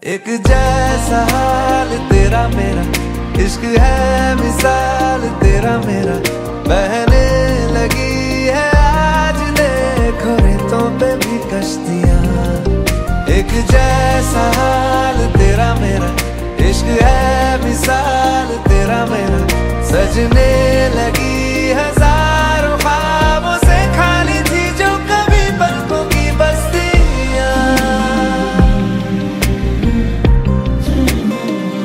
एक जैसा हाल तेरा मेरा, इश्क है मिसाल तेरा मेरा, बहने लगी है आज देखो रेतों पे भी कश्तियां। एक जैसा हाल तेरा मेरा, इश्क है मिसाल तेरा मेरा, सजने